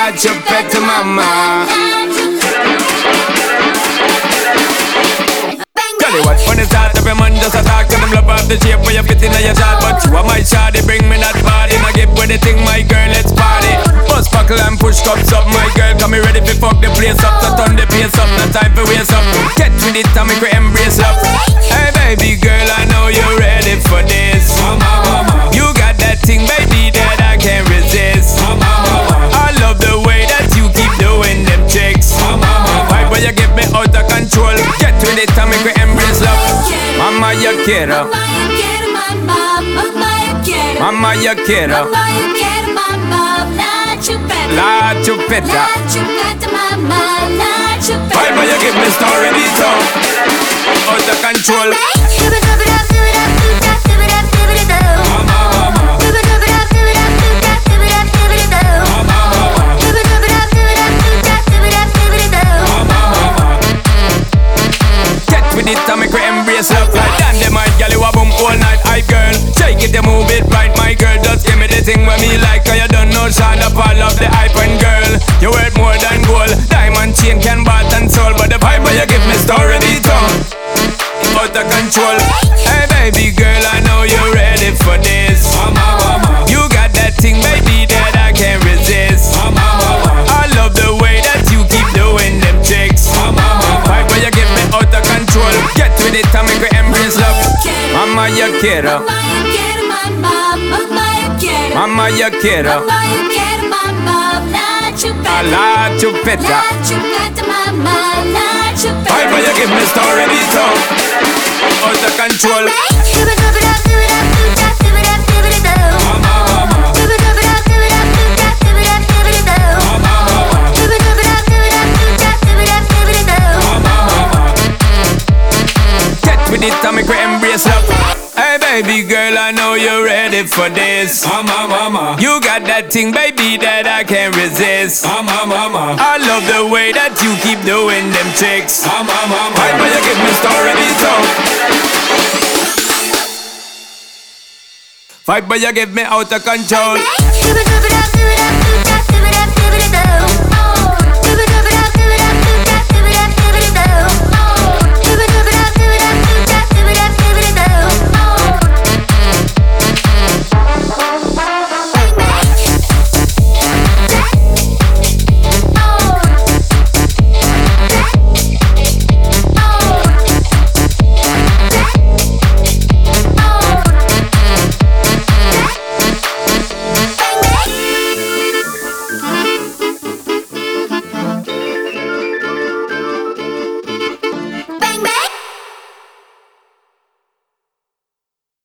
la chupette mama. Tell you what, when it start every man just attack to them love off the shape where you fit in your shot. But you are my shawty, bring me that body. Now get with the thing, my girl, let's party. Bust buckle and push cups up, my girl. Come me ready to fuck the place up. So turn the pace up, no time for waste up. Get with it and make we embrace up. Hey baby girl, I know you're ready for this. You got that thing, baby, that I can't resist. I love the way that you keep doing them tricks. Why will you get me out of control? Get with it and make we embrace love. Mama, you quiero. Mama, you quiero. La chupeta. Why will you give me story beat up? Out of control. With it to make we embrace love like that. Them my girl, you a boom all night, hype girl. Shake it, you move it right, my girl. Just give me the thing with me like, cause you don't know Shonda Paul love the hype and girl. You worth more than gold. Diamond chain can bought and sold, but the vibe where you give me story beat on. Out of control. Hey baby girl, I know you're ready for this. You got that thing, baby, that I can't resist. I love the way that you keep doing them tricks. Vibe where you give me out of control. Get with it and make we embrace love. Mama, you quiero. Mama, you quiero. La chupeta. Vibe where you give me story beat up. Out of control. With it to make we embrace love. Hey baby girl, I know you're ready for this. Mama. You got that thing, baby, that I can't resist. Mama. I love the way that you keep doing them tricks. Why will you give me story beat up? Fight but you give me out of control.